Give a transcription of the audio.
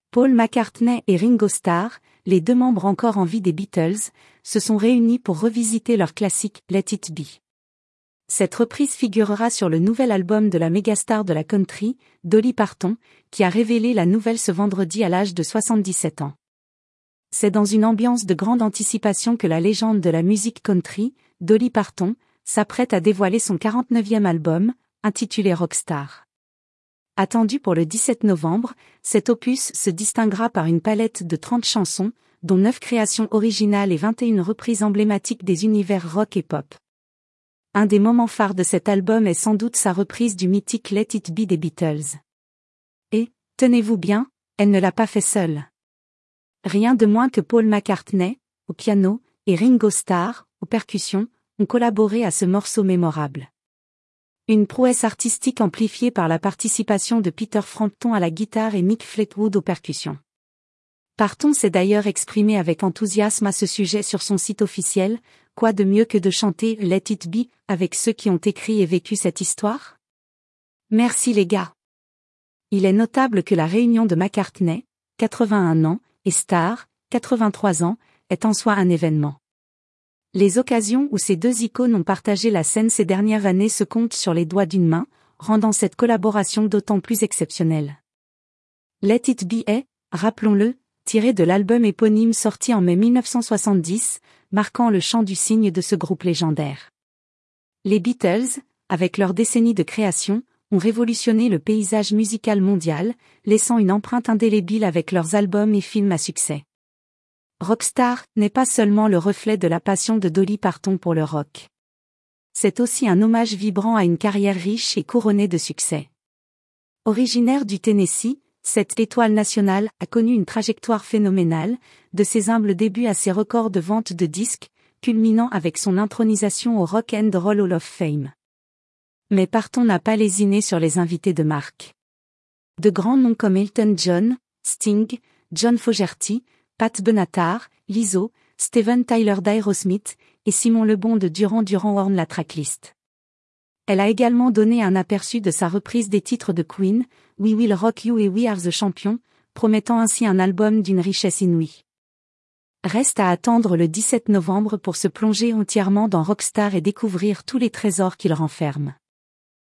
Paul McCartney et Ringo Starr, les deux membres encore en vie des Beatles, se sont réunis pour revisiter leur classique Let It Be. Cette reprise figurera sur le nouvel album de la mégastar de la country, Dolly Parton, qui a révélé la nouvelle ce vendredi à l'âge de 77 ans. C'est dans une ambiance de grande anticipation que la légende de la musique country, Dolly Parton, s'apprête à dévoiler son 49e album, intitulé Rockstar. Attendu pour le 17 novembre, cet opus se distinguera par une palette de 30 chansons, dont 9 créations originales et 21 reprises emblématiques des univers rock et pop. Un des moments phares de cet album est sans doute sa reprise du mythique Let It Be des Beatles. Et, tenez-vous bien, elle ne l'a pas fait seule. Rien de moins que Paul McCartney, au piano, et Ringo Starr, aux percussions, ont collaboré à ce morceau mémorable. Une prouesse artistique amplifiée par la participation de Peter Frampton à la guitare et Mick Fleetwood aux percussions. Parton s'est d'ailleurs exprimé avec enthousiasme à ce sujet sur son site officiel. Quoi de mieux que de chanter Let It Be avec ceux qui ont écrit et vécu cette histoire? Merci les gars. Il est notable que la réunion de McCartney, 81 ans, et Starr, 83 ans, est en soi un événement. Les occasions où ces deux icônes ont partagé la scène ces dernières années se comptent sur les doigts d'une main, rendant cette collaboration d'autant plus exceptionnelle. Let It Be est, rappelons-le, tiré de l'album éponyme sorti en mai 1970, marquant le chant du cygne de ce groupe légendaire. Les Beatles, avec leur décennie de création, ont révolutionné le paysage musical mondial, laissant une empreinte indélébile avec leurs albums et films à succès. Rockstar n'est pas seulement le reflet de la passion de Dolly Parton pour le rock. C'est aussi un hommage vibrant à une carrière riche et couronnée de succès. Originaire du Tennessee, cette étoile nationale a connu une trajectoire phénoménale, de ses humbles débuts à ses records de vente de disques, culminant avec son intronisation au Rock and Roll Hall of Fame. Mais Parton n'a pas lésiné sur les invités de marque. De grands noms comme Elton John, Sting, John Fogerty, Pat Benatar, Lizzo, Steven Tyler d'Aerosmith, et Simon Le Bon de Duran Duran ornent la tracklist. Elle a également donné un aperçu de sa reprise des titres de Queen, We Will Rock You et We Are the Champion, promettant ainsi un album d'une richesse inouïe. Reste à attendre le 17 novembre pour se plonger entièrement dans Rockstar et découvrir tous les trésors qu'il renferme.